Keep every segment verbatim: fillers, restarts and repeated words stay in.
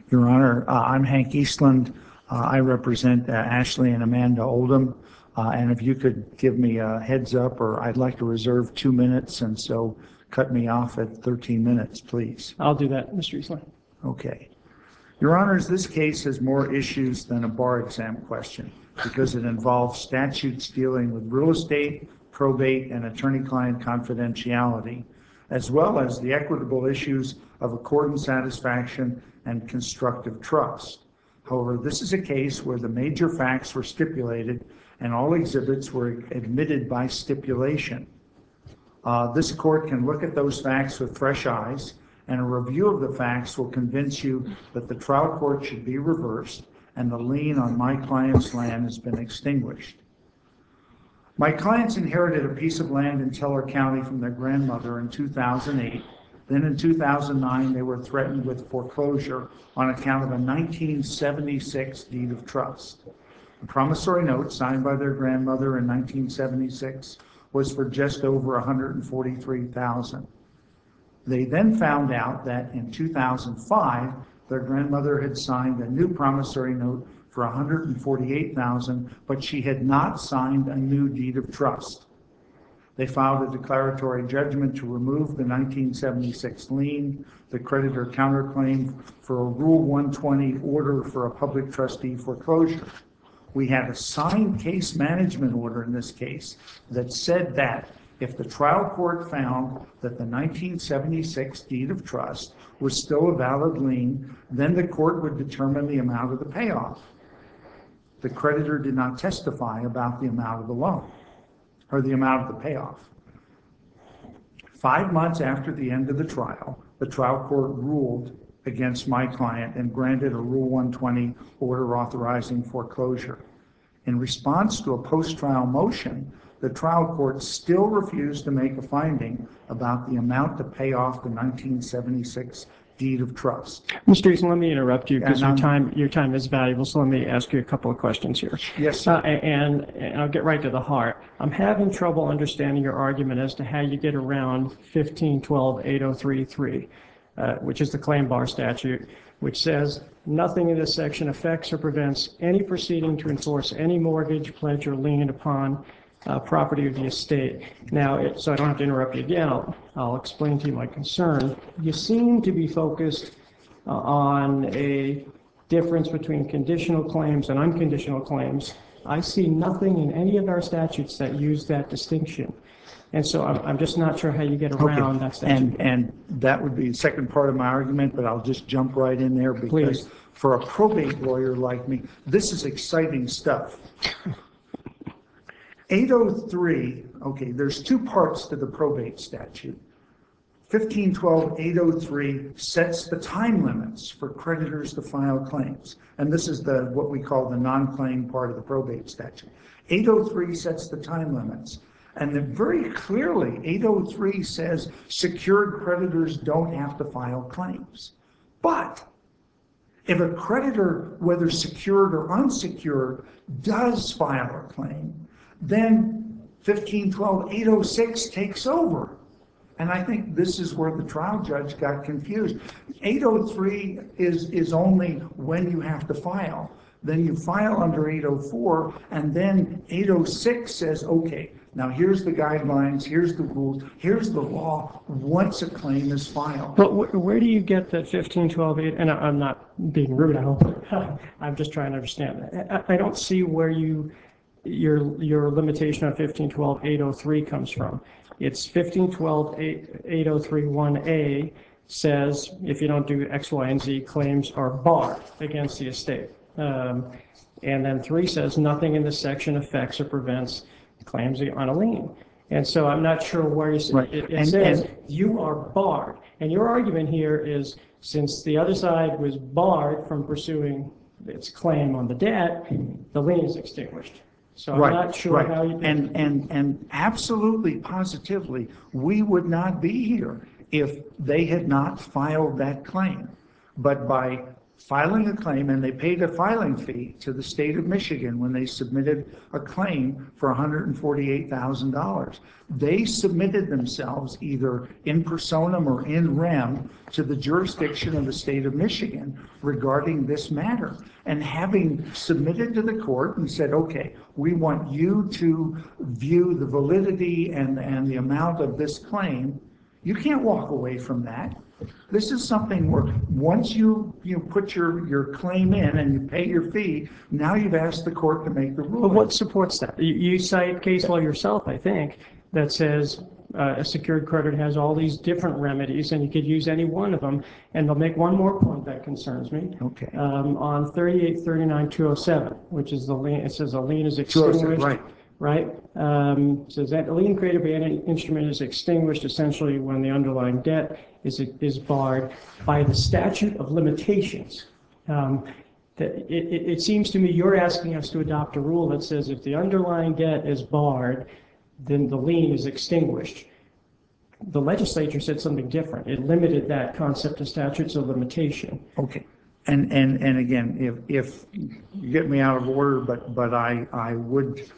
Your Honor, uh, I'm Hank Eastland. Uh, I represent uh, Ashley and Amanda Oldham. Uh, and if you could give me a heads up, or I'd like to reserve two minutes, and so cut me off at thirteen minutes, please. I'll do that, Mister Eastland. Okay. Your Honors, this case has more issues than a bar exam question because it involves statutes dealing with real estate, probate, and attorney-client confidentiality, as well as the equitable issues of accord and satisfaction and constructive trust. However, this is a case where the major facts were stipulated and all exhibits were admitted by stipulation. Uh, this court can look at those facts with fresh eyes, and a review of the facts will convince you that the trial court should be reversed and the lien on my client's land has been extinguished. My clients inherited a piece of land in Teller County from their grandmother in two thousand eight. Then in two thousand nine, they were threatened with foreclosure on account of a nineteen seventy-six deed of trust. The promissory note signed by their grandmother in nineteen seventy-six was for just over one hundred forty-three thousand dollars. They then found out that in two thousand five, their grandmother had signed a new promissory note for one hundred forty-eight thousand dollars, but she had not signed a new deed of trust. They filed a declaratory judgment to remove the nineteen seventy-six lien, the creditor counterclaim for a Rule one twenty order for a public trustee foreclosure. We had a signed case management order in this case that said that if the trial court found that the nineteen seventy-six deed of trust was still a valid lien, then the court would determine the amount of the payoff. The creditor did not testify about the amount of the loan or the amount of the payoff. Five months after the end of the trial, the trial court ruled against my client and granted a Rule one twenty order authorizing foreclosure. In response to a post-trial motion, the trial court still refused to make a finding about the amount to pay off the nineteen seventy-six deed of trust. Mister Eastland, let me interrupt you because And, your um, time your time is valuable, so let me ask you a couple of questions here. Yes, sir. Uh, and, and I'll get right to the heart. I'm having trouble understanding your argument as to how you get around fifteen twelve eight oh three three, uh, which is the claim bar statute, which says nothing in this section affects or prevents any proceeding to enforce any mortgage, pledge, or lien upon uh, property of the estate. Now, it, so I don't have to interrupt you again, I'll, I'll explain to you my concern. You seem to be focused uh, on a difference between conditional claims and unconditional claims. I see nothing in any of our statutes that use that distinction. And so I'm, I'm just not sure how you get around Okay. that statute. And, and that would be the second part of my argument, but I'll just jump right in there because Please. For a probate lawyer like me, this is exciting stuff. eight oh three, okay, there's two parts to the probate statute. fifteen twelve eight oh three sets the time limits for creditors to file claims. And this is the what we call the non-claim part of the probate statute. eight oh three sets the time limits. And then very clearly, eight oh three says secured creditors don't have to file claims. But if a creditor, whether secured or unsecured, does file a claim, then fifteen twelve eight oh six takes over. And I think this is where the trial judge got confused. eight oh three is, is only when you have to file. Then you file under eight oh four, and then eight oh six says, okay, now here's the guidelines, here's the rules, here's the law once a claim is filed. But wh where do you get that fifteen twelve eight? And I, I'm not being rude, I hope. I'm just trying to understand. I, I don't see where you your your limitation on fifteen twelve eight oh three comes from. It's fifteen twelve eight oh three one A says if you don't do X, Y, and Z, claims are barred against the estate. Um, and then three says nothing in this section affects or prevents claims on a lien. And so I'm not sure where you say Right. it, it And- says and- you are barred. And your argument here is since the other side was barred from pursuing its claim on the debt, the lien is extinguished. So I'm Right, not sure right. how you. And, and, and absolutely, positively, we would not be here if they had not filed that claim. But by filing a claim, and they paid a filing fee to the state of Michigan when they submitted a claim for one hundred forty-eight thousand dollars. They submitted themselves either in personam or in rem to the jurisdiction of the state of Michigan regarding this matter. And having submitted to the court and said, okay, we want you to view the validity and, and the amount of this claim, you can't walk away from that. This is something where once you, you put your, your claim in and you pay your fee, now you've asked the court to make the ruling. But what supports that? You, you cite case law yourself, I think, that says uh, a secured creditor has all these different remedies and you could use any one of them. And they'll make one more point that concerns me. Okay. Um, on thirty-eight thirty-nine two oh seven, which is the lien, it says a lien is extinguished. Right. Right? Um, says that a lien created by any instrument is extinguished essentially when the underlying debt is is barred by the statute of limitations. Um, that it, it, it seems to me you're asking us to adopt a rule that says if the underlying debt is barred, then the lien is extinguished. The legislature said something different. It limited that concept to statutes of limitation. Okay. And and and again, if if you get me out of order, but but I I would.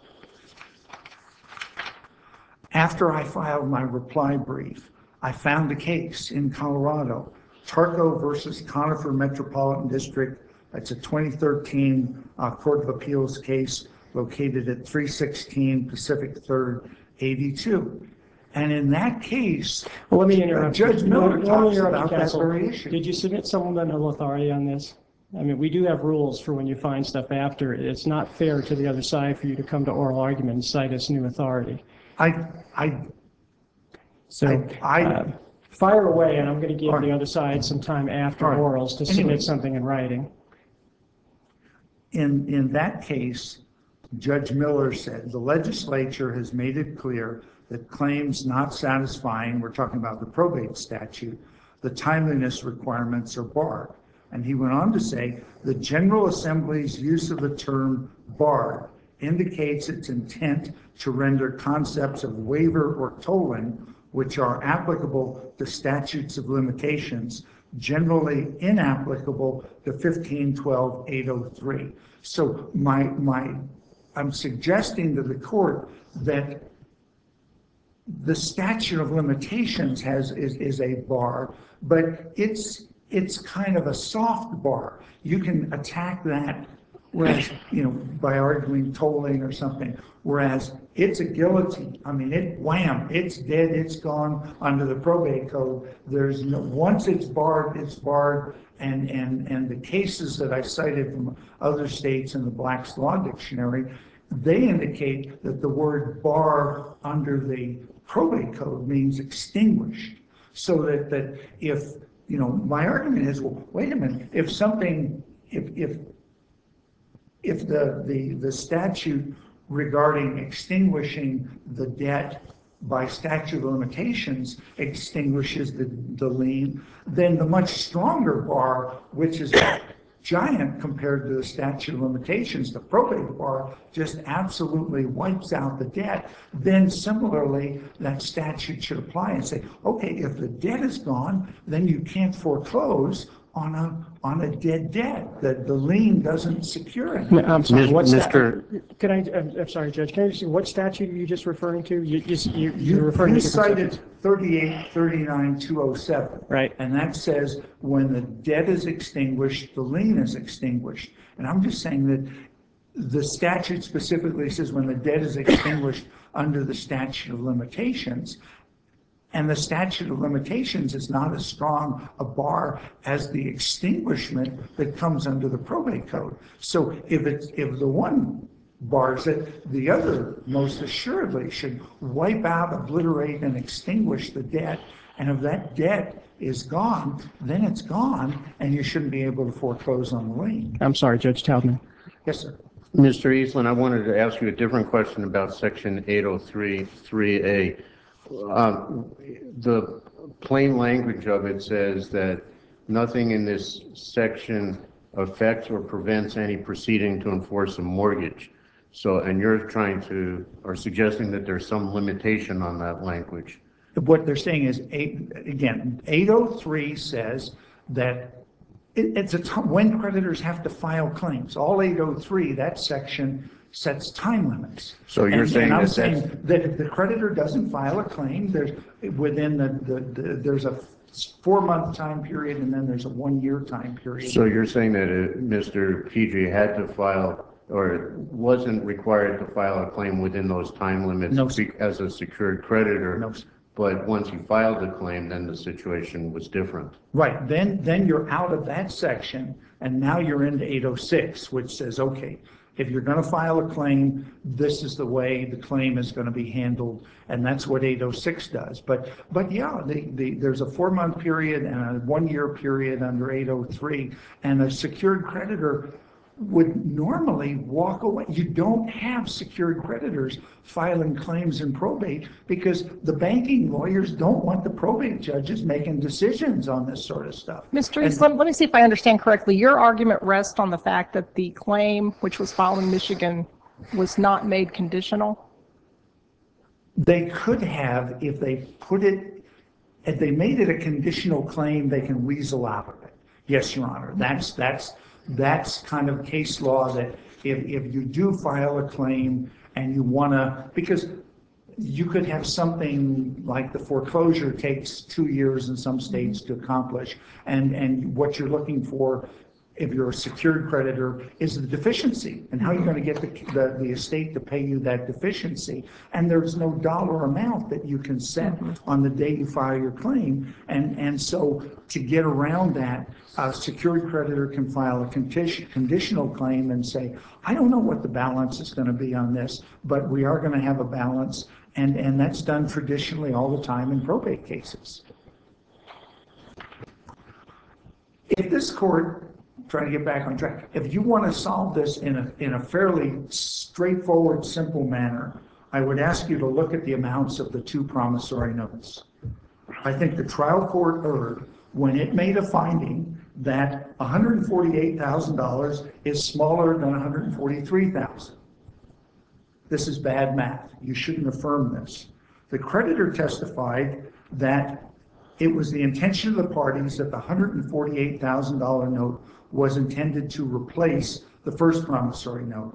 After I filed my reply brief, I found a case in Colorado, Tarco versus Conifer Metropolitan District. It's a twenty thirteen uh, Court of Appeals case located at three sixteen Pacific third eighty-two. And in that case, well, let me interrupt. Judge Miller let, talks let about that very issue. Did you submit supplemental authority on this? I mean, we do have rules for when you find stuff after. It's not fair to the other side for you to come to oral argument and cite as new authority. I, I, so I, I uh, fire away, and I'm going to give right. the other side some time after right. orals to anyway, submit something in writing. In in that case, Judge Miller said the legislature has made it clear that claims not satisfying, we're talking about the probate statute, the timeliness requirements are barred. And he went on to say the General Assembly's use of the term barred indicates its intent to render concepts of waiver or tolling, which are applicable to statutes of limitations, generally inapplicable to fifteen twelve eight oh three. So my my I'm suggesting to the court that the statute of limitations has is, is a bar, but it's it's kind of a soft bar. You can attack that, whereas, you know, by arguing tolling or something, whereas it's a guillotine. I mean, it wham, it's dead, it's gone under the probate code. There's no, once it's barred, it's barred, and and and the cases that I cited from other states in the Black's Law Dictionary, they indicate that the word bar under the probate code means extinguished. So that that if, you know, my argument is, well, wait a minute, if something, if if if the the the statute regarding extinguishing the debt by statute of limitations extinguishes the, the lien, then the much stronger bar, which is giant compared to the statute of limitations, the probate bar just absolutely wipes out the debt. Then similarly, that statute should apply and say, okay, if the debt is gone, then you can't foreclose on a on a dead debt. That the lien doesn't secure it. No, I'm sorry. What's Mister that? Can I? I'm, I'm sorry, Judge. Can I just see what statute are you just referring to? You you you You, you're referring you to cited thirty-eight thirty-nine two oh seven. Right. And that says when the debt is extinguished, the lien is extinguished. And I'm just saying that the statute specifically says when the debt is extinguished under the statute of limitations. And the statute of limitations is not as strong a bar as the extinguishment that comes under the probate code. So if it's if the one bars it, the other most assuredly should wipe out, obliterate, and extinguish the debt. And if that debt is gone, then it's gone, and you shouldn't be able to foreclose on the lien. I'm sorry, Judge Taubman. Yes, sir. Mister Eastland, I wanted to ask you a different question about Section eight oh three three A. Uh, the plain language of it says that nothing in this section affects or prevents any proceeding to enforce a mortgage. So, and you're trying to, or suggesting that there's some limitation on that language. What they're saying is, eight, again, eight oh three says that It, it's a, t- when creditors have to file claims. All eight oh three, that section sets time limits. So you're And- saying and I'm that that's- saying that if the creditor doesn't file a claim, there's, within the, the, the, there's a four-month time period and then there's a one-year time period. So you're saying that uh, Mister P J had to file or wasn't required to file a claim within those time limits No, sir. be- as a secured creditor? No, sir. But once he filed the claim, then the situation was different. Right, then, then you're out of that section, and now you're into eight oh six, which says, okay, if you're gonna file a claim, this is the way the claim is gonna be handled, and that's what eight oh six does. But, but yeah, the, the, there's a four-month period and a one-year period under eight oh three, and a secured creditor would normally walk away. You don't have secured creditors filing claims in probate because the banking lawyers don't want the probate judges making decisions on this sort of stuff. Mister East, let, let me see if I understand correctly. Your argument rests on the fact that the claim, which was filed in Michigan, was not made conditional? They could have, if they put it, if they made it a conditional claim, they can weasel out of it. Yes, Your Honor. That's, that's, that's kind of case law that if, if you do file a claim and you want to, because you could have something like the foreclosure takes two years in some states to accomplish. And, and what you're looking for, if you're a secured creditor, is the deficiency and how you're going to get the, the, the estate to pay you that deficiency. And there's no dollar amount that you can set on the day you file your claim. And, and so to get around that, a secured creditor can file a condition, conditional claim and say, I don't know what the balance is going to be on this, but we are going to have a balance. And, and that's done traditionally all the time in probate cases. If this court, trying to get back on track, if you want to solve this in a, in a fairly straightforward, simple manner, I would ask you to look at the amounts of the two promissory notes. I think the trial court erred when it made a finding that one hundred forty-eight thousand dollars is smaller than one hundred forty-three thousand dollars. This is bad math. You shouldn't affirm this. The creditor testified that it was the intention of the parties that the one hundred forty-eight thousand dollars note was intended to replace the first promissory note.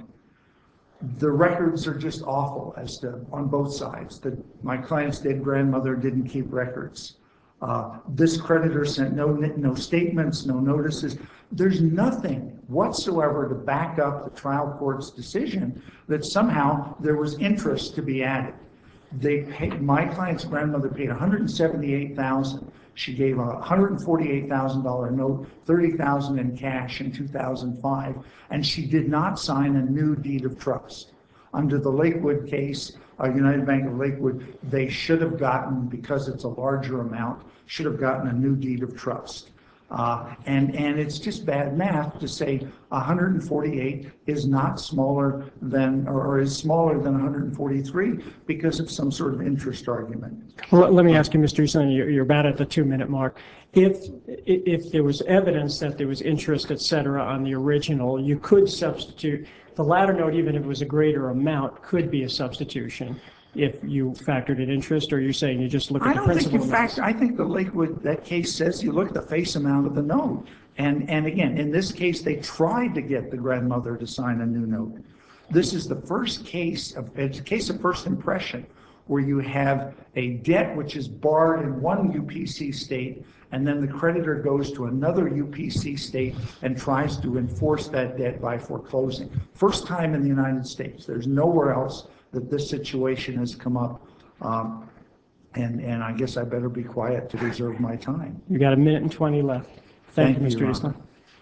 The records are just awful as to, on both sides. The, my client's dead grandmother didn't keep records. Uh, this creditor sent no, no statements, no notices. There's nothing whatsoever to back up the trial court's decision that somehow there was interest to be added. They paid, my client's grandmother paid one hundred seventy-eight thousand dollars. She gave a one hundred forty-eight thousand dollars note, thirty thousand dollars in cash in two thousand five, and she did not sign a new deed of trust. Under the Lakewood case, uh, United Bank of Lakewood, they should have gotten, because it's a larger amount, should have gotten a new deed of trust. Uh, and, and it's just bad math to say one hundred forty-eight is not smaller than, or, or is smaller than one hundred forty-three because of some sort of interest argument. Well, let me ask you, Mister Easton, you're, you're about at the two-minute mark. If, if there was evidence that there was interest, et cetera, on the original, you could substitute. The latter note, even if it was a greater amount, could be a substitution if you factored in interest, or you're saying you just look at I the don't think principal you amounts? factor, I think the Lakewood, that case says you look at the face amount of the note. And, and again, in this case, they tried to get the grandmother to sign a new note. This is the first case of, it's a case of first impression where you have a debt which is barred in one U P C state, and then the creditor goes to another U P C state and tries to enforce that debt by foreclosing. First time in the United States. There's nowhere else that this situation has come up. Um, and, and I guess I better be quiet to reserve my time. You got a minute and twenty left. Thank, Thank you, you, Mister Your Easton.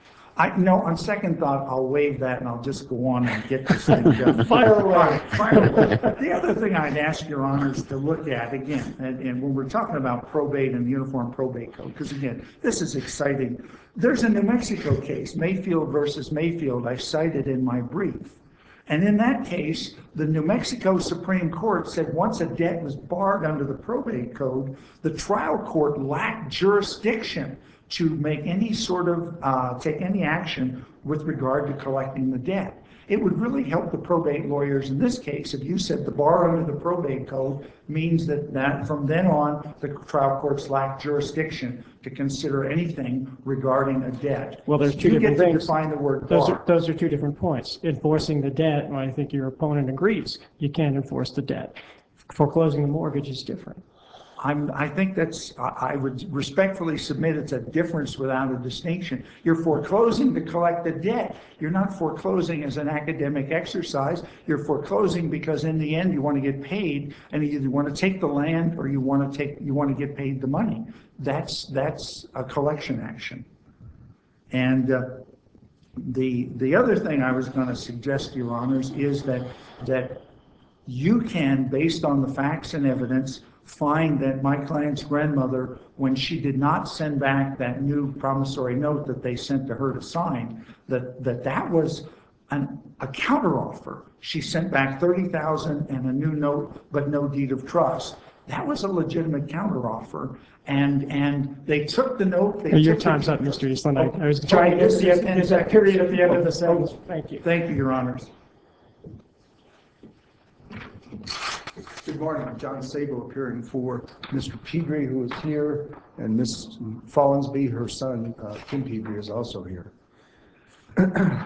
I, no, on second thought, I'll waive that and I'll just go on and get this thing done. Fire away. All right, fire away. The other thing I'd ask Your Honors to look at, again, and, and when we're talking about probate and the Uniform Probate Code, because again, this is exciting. There's a New Mexico case, Mayfield versus Mayfield, I cited in my brief. And in that case, the New Mexico Supreme Court said once a debt was barred under the probate code, the trial court lacked jurisdiction to make any sort of, uh, take any action with regard to collecting the debt. It would really help the probate lawyers in this case if you said the bar under the probate code means that, that from then on, the trial courts lack jurisdiction to consider anything regarding a debt. Well, there's two you different get to things. define the word Those bar. are, those are two different points. Enforcing the debt, well, I think your opponent agrees, you can't enforce the debt. Foreclosing the mortgage is different. I'm, I think that's, I I would respectfully submit it's a difference without a distinction. You're foreclosing to collect the debt. You're not foreclosing as an academic exercise. You're foreclosing because in the end you want to get paid, and either you want to take the land or you want to take, you want to get paid the money. That's, that's a collection action. And uh, the, the other thing I was going to suggest, Your Honors, is that, that you can, based on the facts and evidence, find that my client's grandmother, when she did not send back that new promissory note that they sent to her to sign, that that, that was an, a counteroffer. She sent back thirty thousand dollars and a new note, but no deed of trust. That was a legitimate counteroffer, and and they took the note. They Your took time's the, up, Mister Eastland. I, I was Oh, trying to get this to the is end, ten get that seconds. period at the end of the sentence. Thank you. Thank you, Your Honors. Good morning. I'm John Sabo, appearing for Mister Pedri, who is here, and Miss Follansby, her son, uh, Kim Pedri, is also here. I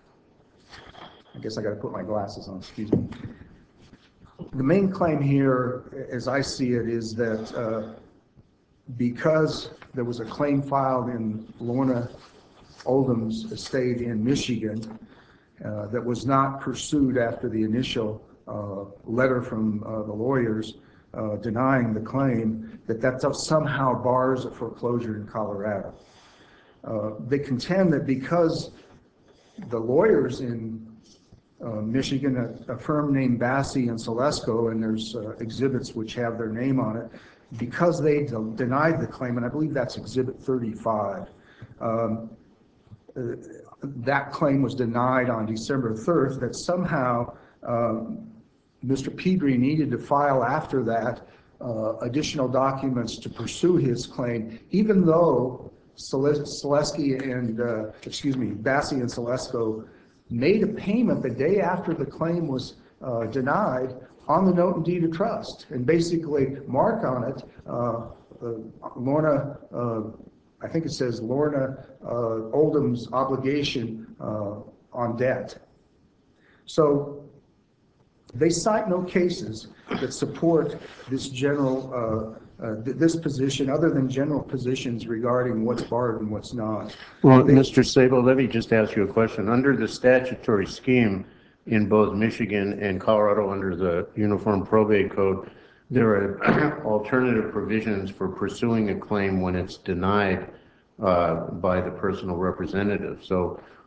guess I got to put my glasses on, excuse me. The main claim here, as I see it, is that uh, because there was a claim filed in Lorna Oldham's estate in Michigan uh, that was not pursued after the initial Uh, letter from uh, the lawyers uh, denying the claim, that that somehow bars a foreclosure in Colorado. Uh, they contend that because the lawyers in uh, Michigan, a, a firm named Bassi and Celesco, and there's uh, exhibits which have their name on it, because they de- denied the claim, and I believe that's Exhibit thirty-five, um, uh, that claim was denied on December third, that somehow um, Mister Pedri needed to file after that uh, additional documents to pursue his claim, even though Selesky and, uh, excuse me, Bassi and Celesco made a payment the day after the claim was uh, denied on the note and deed of trust, and basically mark on it uh, uh, Lorna, uh, I think it says Lorna uh, Oldham's obligation uh, on debt. So they cite no cases that support this general, uh, uh, th this position, other than general positions regarding what's barred and what's not. Well, They, Mister Sabo, let me just ask you a question. Under the statutory scheme in both Michigan and Colorado, under the Uniform Probate Code, there are alternative provisions for pursuing a claim when it's denied uh, by the personal representative. So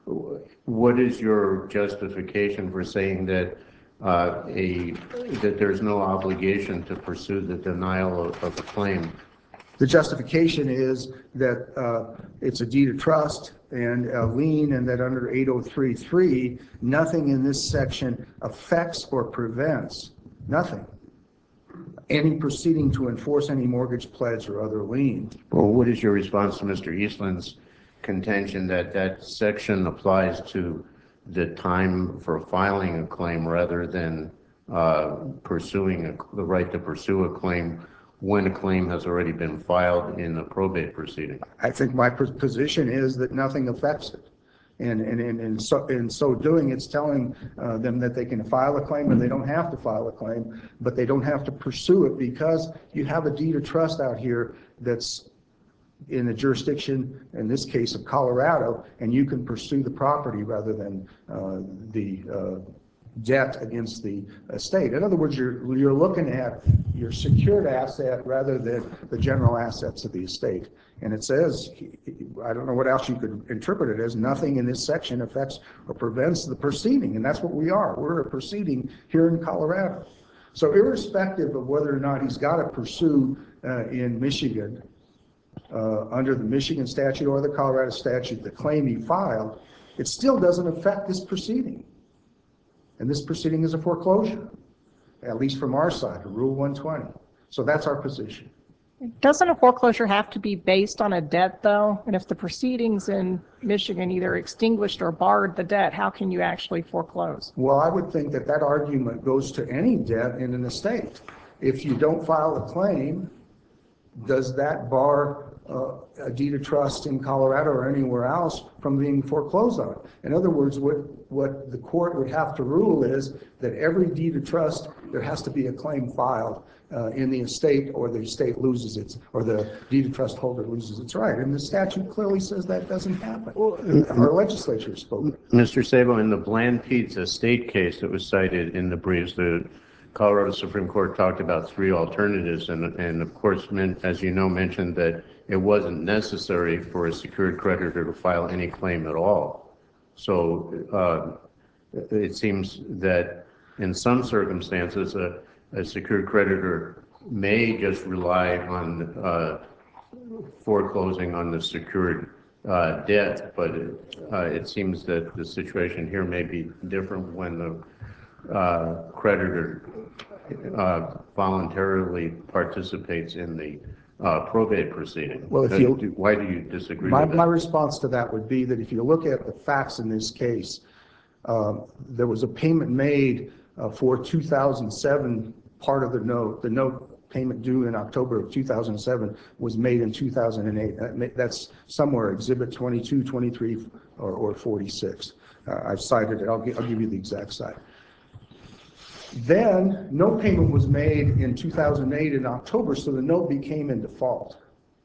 what is your justification for saying that Uh, a that there's no obligation to pursue the denial of, of a claim? the justification is that uh, it's a deed of trust and a lien, and that under eight oh three three, nothing in this section affects or prevents, nothing, any proceeding to enforce any mortgage pledge or other lien. Well, what is your response to Mister Eastland's contention that that section applies to the time for filing a claim rather than uh, pursuing a, the right to pursue a claim when a claim has already been filed in the probate proceeding? I think my position is that nothing affects it. And, and, and, and so, in so doing, it's telling uh, them that they can file a claim and they don't have to file a claim, but they don't have to pursue it because you have a deed of trust out here that's in the jurisdiction, in this case of Colorado, and you can pursue the property rather than uh, the uh, debt against the estate. In other words, you're, you're looking at your secured asset rather than the general assets of the estate. And it says, I don't know what else you could interpret it as, nothing in this section affects or prevents the proceeding, and that's what we are. We're a proceeding here in Colorado. So irrespective of whether or not he's got to pursue uh, in Michigan, Uh, under the Michigan statute or the Colorado statute, the claim he filed, it still doesn't affect this proceeding. And this proceeding is a foreclosure, at least from our side, Rule one twenty. So that's our position. Doesn't a foreclosure have to be based on a debt, though? And if the proceedings in Michigan either extinguished or barred the debt, how can you actually foreclose? Well, I would think that that argument goes to any debt in an estate. If you don't file a claim, does that bar uh, a deed of trust in Colorado or anywhere else from being foreclosed on? In other words, what, what the court would have to rule is that every deed of trust, there has to be a claim filed uh, in the estate, or the estate loses its, or the deed of trust holder loses its right. And the statute clearly says that doesn't happen. Our legislature spoke. Mister Sabo, in the Bland Pizza state case that was cited in the briefs, the Colorado Supreme Court talked about three alternatives, and, and of course, men, as you know, mentioned that it wasn't necessary for a secured creditor to file any claim at all. So uh, it seems that in some circumstances, a, a secured creditor may just rely on uh, foreclosing on the secured uh, debt, but it, uh, it seems that the situation here may be different when the uh, creditor uh, voluntarily participates in the uh, probate proceeding. Well, if you, do, why do you disagree my, with that? my response to that would be that if you look at the facts in this case, uh, there was a payment made uh, for two thousand seven, part of the note. The note payment due in October of two thousand seven was made in two thousand eight. That, that's somewhere exhibit twenty-two, twenty-three, or, or forty-six. Uh, I've cited it. I'll, gi- I'll give you the exact site. Then no payment was made in two thousand eight in October, so the note became in default.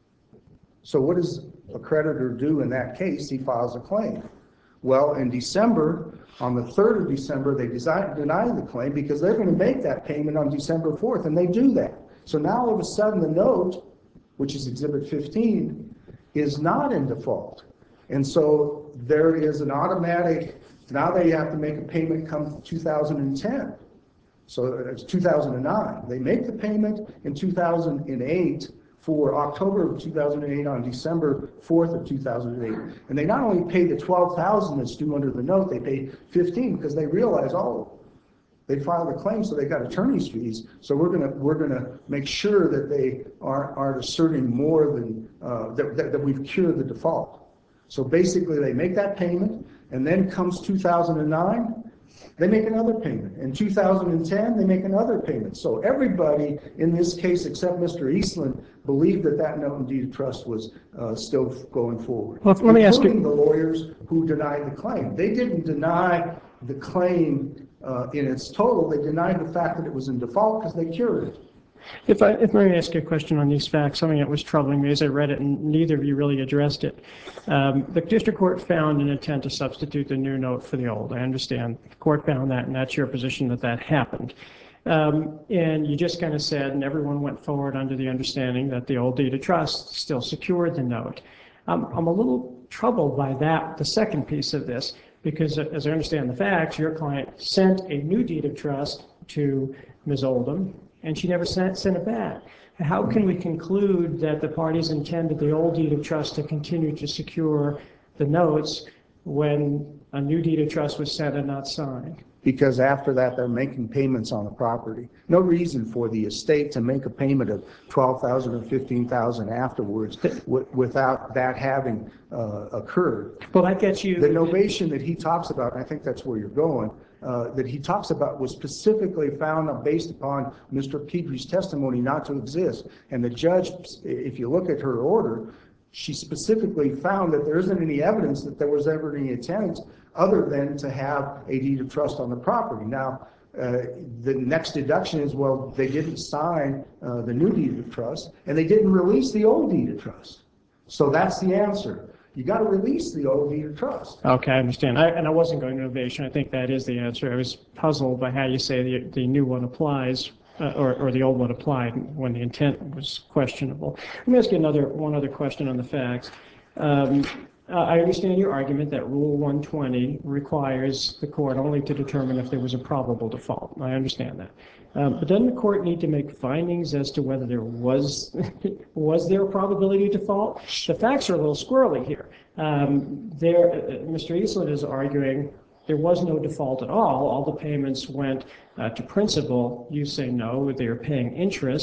So what does a creditor do in that case? He files a claim. Well, in December, on the third of December, they desi- deny the claim because they're going to make that payment on December fourth, and they do that. So now all of a sudden the note, which is exhibit fifteen, is not in default. And so there is an automatic, now they have to make a payment come two thousand ten. So it's two thousand nine. They make the payment in two thousand eight for October of two thousand eight on December fourth of two thousand eight. And they not only pay the twelve thousand that's due under the note, they pay fifteen because they realize, oh, they filed a claim, so they got attorney's fees. So we're gonna we're gonna make sure that they aren't, aren't asserting more than uh, that, that, that we've cured the default. So basically, they make that payment, and then comes two thousand nine. They make another payment. In two thousand ten, they make another payment. So everybody in this case, except Mister Eastland, believed that that note and deed of trust was uh, still going forward. Well, let me ask you- Including the lawyers who denied the claim. They didn't deny the claim uh, in its total. They denied the fact that it was in default because they cured it. If I, if I may ask you a question on these facts, something that was troubling me as I read it, and neither of you really addressed it. Um, the district court found an intent to substitute the new note for the old. I understand the court found that, and that's your position that that happened. Um, and you just kind of said, and everyone went forward under the understanding that the old deed of trust still secured the note. Um, I'm a little troubled by that, the second piece of this, because as I understand the facts, your client sent a new deed of trust to Miz Oldham, and she never sent, sent it back. How can we conclude that the parties intended the old deed of trust to continue to secure the notes when a new deed of trust was sent and not signed? Because after that, they're making payments on the property. No reason for the estate to make a payment of twelve thousand dollars or fifteen thousand dollars afterwards w- without that having uh, occurred. Well, that gets you... The novation that he talks about, and I think that's where you're going, uh, that he talks about was specifically found based upon Mister Pedre's testimony not to exist. And the judge, if you look at her order, she specifically found that there isn't any evidence that there was ever any intent other than to have a deed of trust on the property. Now, uh, the next deduction is, well, they didn't sign uh, the new deed of trust, and they didn't release the old deed of trust. So that's the answer. You got to release the old deed of trust. Okay, I understand. I, and I wasn't going to innovation. I think that is the answer. I was puzzled by how you say the, the new one applies, uh, or, or the old one applied when the intent was questionable. Let me ask you another one other question on the facts. Um, uh, I understand your argument that Rule one twenty requires the court only to determine if there was a probable default. I understand that. Um, but doesn't the court need to make findings as to whether there was was there a probability of default? The facts are a little squirrely here. Um, there, uh, Mister Eastland is arguing there was no default at all. All the payments went uh, to principal. You say no, they are paying interest.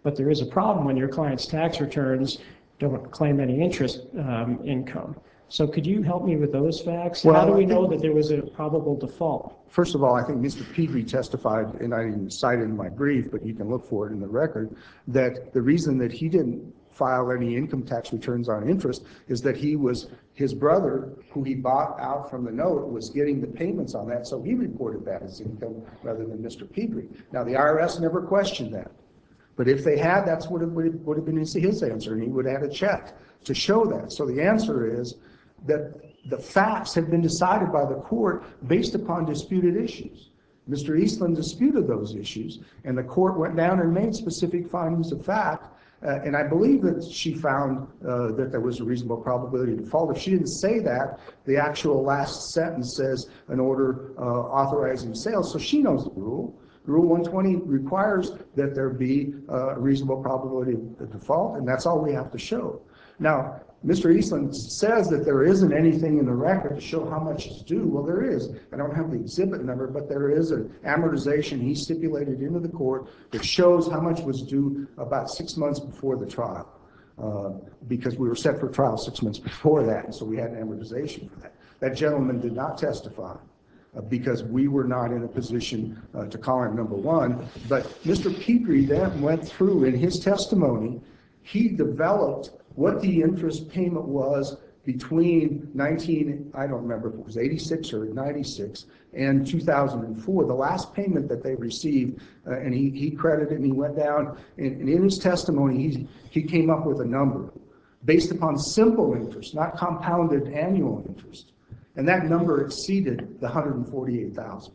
But there is a problem when your client's tax returns don't claim any interest um, income. So could you help me with those facts? How Well, do we I know think- that there was a probable default? First of all, I think Mister Pedri testified, and I didn't cite it in my brief, but you can look for it in the record, that the reason that he didn't file any income tax returns on interest is that he was, his brother, who he bought out from the note, was getting the payments on that, so he reported that as income rather than Mister Pedri. Now, the I R S never questioned that. But if they had, that's what it would, would have been his, his answer, and he would have had a check to show that. So the answer is that the facts have been decided by the court based upon disputed issues. Mister Eastland disputed those issues, and the court went down and made specific findings of fact. Uh, and I believe that she found uh, that there was a reasonable probability of default. If she didn't say that, the actual last sentence says an order uh, authorizing sales. So she knows the rule. Rule one twenty requires that there be a reasonable probability of default, and that's all we have to show. Now, Mister Eastland says that there isn't anything in the record to show how much is due. Well, there is. I don't have the exhibit number, but there is an amortization he stipulated into the court that shows how much was due about six months before the trial, uh, because we were set for trial six months before that, and so we had an amortization for that. That gentleman did not testify, Uh, because we were not in a position uh, to call him number one. But Mister Pedri then went through in his testimony, he developed what the interest payment was between nineteen, I don't remember if it was eighty-six or ninety-six, and two thousand four, the last payment that they received, uh, and he, he credited and he went down, and, and in his testimony, he, he came up with a number based upon simple interest, not compounded annual interest. And that number exceeded the one hundred forty-eight thousand.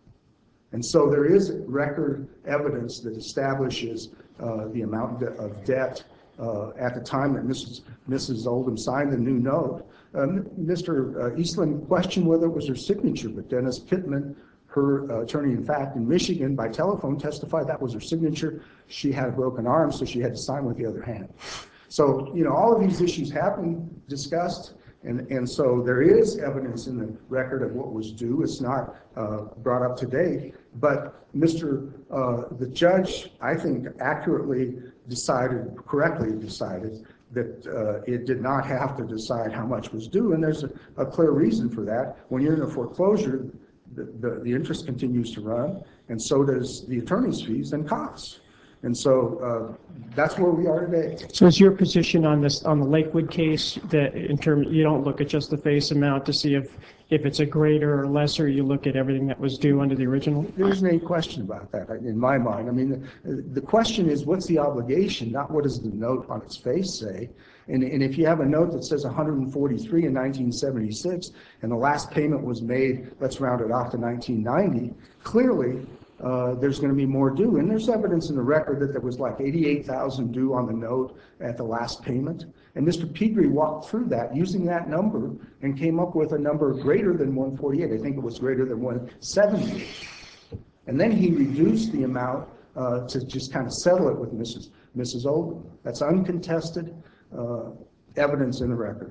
And so there is record evidence that establishes uh, the amount of debt uh, at the time that Missus Missus Oldham signed the new note. Um, Mister Eastland questioned whether it was her signature, but Dennis Pittman, her uh, attorney in fact in Michigan, by telephone testified that was her signature. She had a broken arm, so she had to sign with the other hand. So, you know, all of these issues have been discussed. And, and so there is evidence in the record of what was due. It's not uh, brought up today, but Mister Uh, the judge, I think, accurately decided, correctly decided that uh, it did not have to decide how much was due, and there's a, a clear reason for that. When you're in a foreclosure, the, the, the interest continues to run, and so does the attorney's fees and costs. And so uh, that's where we are today. So is your position on this, on the Lakewood case, that in terms, you don't look at just the face amount to see if, if it's a greater or lesser, you look at everything that was due under the original? There isn't any question about that in my mind. I mean, the, the question is, what's the obligation, not what does the note on its face say? And, and if you have a note that says one hundred forty-three in nineteen seventy-six, and the last payment was made, let's round it off to nineteen ninety, clearly, Uh, there's going to be more due. And there's evidence in the record that there was like eighty-eight thousand due on the note at the last payment. And Mister Pedri walked through that using that number and came up with a number greater than one forty-eight. I think it was greater than one seventy-eight. And then he reduced the amount uh, to just kind of settle it with Missus Missus Oldham. That's uncontested uh, evidence in the record.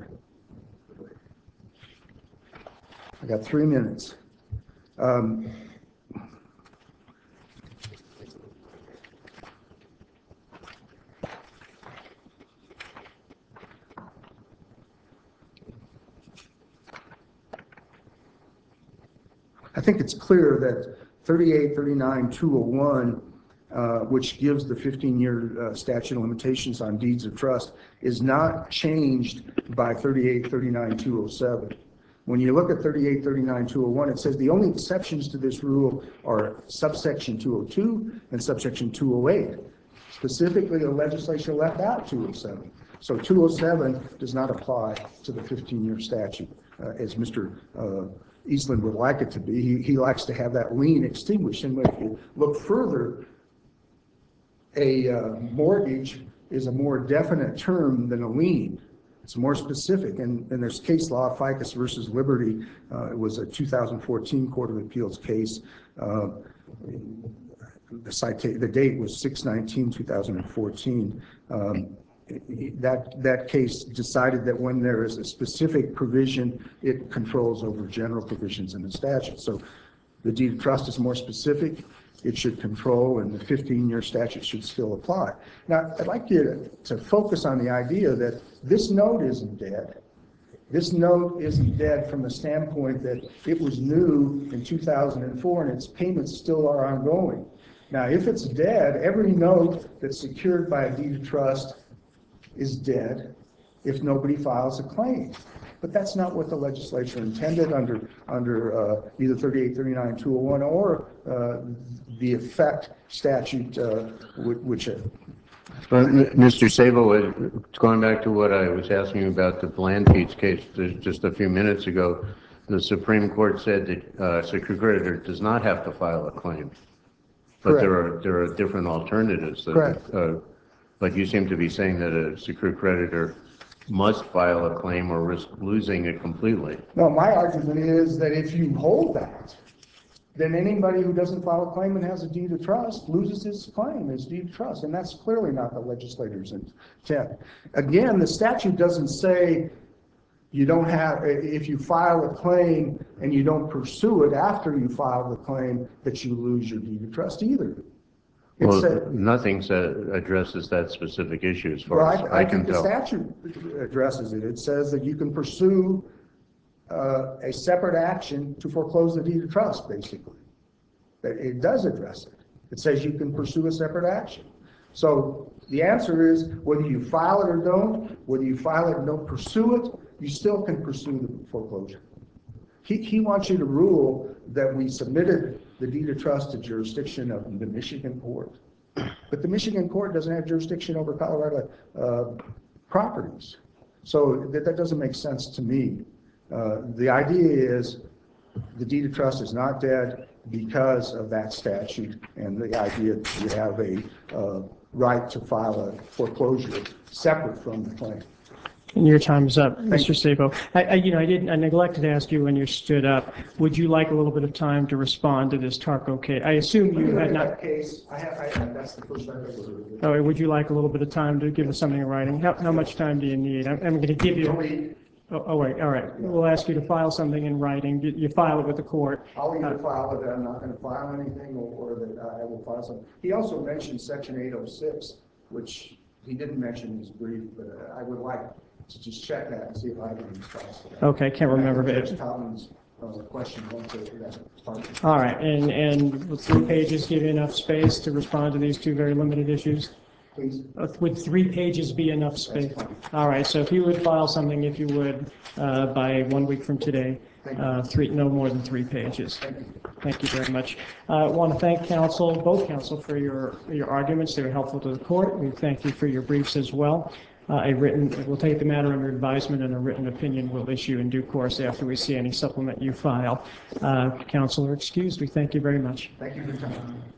I got three minutes. Um, I think it's clear that thirty-eight thirty-nine two oh one, uh, which gives the fifteen-year uh, statute of limitations on deeds of trust, is not changed by thirty-eight thirty-nine two oh seven. When you look at thirty-eight thirty-nine two oh one, it says the only exceptions to this rule are subsection two oh two and subsection two oh eight. Specifically, the legislature left out two oh seven. So two oh seven does not apply to the fifteen-year statute, uh, as Mister Uh, Eastland would like it to be. He, he likes to have that lien extinguished. And if you look further, a uh, mortgage is a more definite term than a lien. It's more specific. And, and there's case law, Ficus versus Liberty. Uh, it was a two thousand fourteen Court of Appeals case. Uh, the, cita- the date was six nineteen two thousand fourteen. Um, That, that case decided that when there is a specific provision, it controls over general provisions in the statute. So the deed of trust is more specific, it should control and the fifteen-year statute should still apply. Now, I'd like you to, to focus on the idea that this note isn't dead. This note isn't dead from the standpoint that it was new in two thousand four and its payments still are ongoing. Now, if it's dead, every note that's secured by a deed of trust is dead if nobody files a claim. But that's not what the legislature intended under under uh, either thirty-eight thirty-nine two oh one or uh, the effect statute, uh, which. Uh, But, Mister Sabo, uh, going back to what I was asking you about the Blandpeach case just a few minutes ago, the Supreme Court said that uh, a secured creditor does not have to file a claim. But there are there are different alternatives. That, Correct. Uh, but you seem to be saying that a secured creditor must file a claim or risk losing it completely. No, my argument is that if you hold that, then anybody who doesn't file a claim and has a deed of trust loses his claim, his deed of trust, and that's clearly not the legislator's intent. Again, the statute doesn't say you don't have, if you file a claim and you don't pursue it after you file the claim, that you lose your deed of trust either. It Well, said, nothing sa- addresses that specific issue as far well, as I, I, I can think the tell. statute addresses it. It says that you can pursue uh, a separate action to foreclose the deed of trust, basically. It it does address it. It says you can pursue a separate action. So the answer is, whether you file it or don't, whether you file it and don't pursue it, you still can pursue the foreclosure. He, he wants you to rule that we submitted the deed of trust to jurisdiction of the Michigan court. But the Michigan court doesn't have jurisdiction over Colorado uh, properties. So that, that doesn't make sense to me. Uh, the idea is the deed of trust is not dead because of that statute and the idea that you have a uh, right to file a foreclosure separate from the claim. And your time is up, Mister you. Sabo. I, I, you know, I didn't, I neglected to ask you when you stood up, would you like a little bit of time to respond to this Tarco case? I assume you had not, That case, I have, I have, that's the first I've ever heard of it. oh, would you like a little bit of time to give us something in writing? How, how much time do you need? I'm, I'm going to give you, Only- oh, oh, wait, all right. We'll ask you to file something in writing. You, you file it with the court. I'll either file it that I'm not going to file anything, or, or that I will file something. He also mentioned section eight oh six, which he didn't mention in his brief, but uh, I would like to just check that and see if I have any response to that. Okay, can't remember, And I think but- Judge Collins' uh, question went to that part. All right, and, and would three pages give you enough space to respond to these two very limited issues? Please. Uh, Would three pages be enough space? All right, so if you would file something, if you would, uh, by one week from today, uh, three, no more than three pages. Thank you very much. Uh, I want to thank counsel, both counsel, for your, your arguments. They were helpful to the court. We thank you for your briefs as well. Uh, A written, we'll take the matter under advisement, and a written opinion will issue in due course after we see any supplement you file. Uh, Counsel are excused. We thank you very much. Thank you for your time.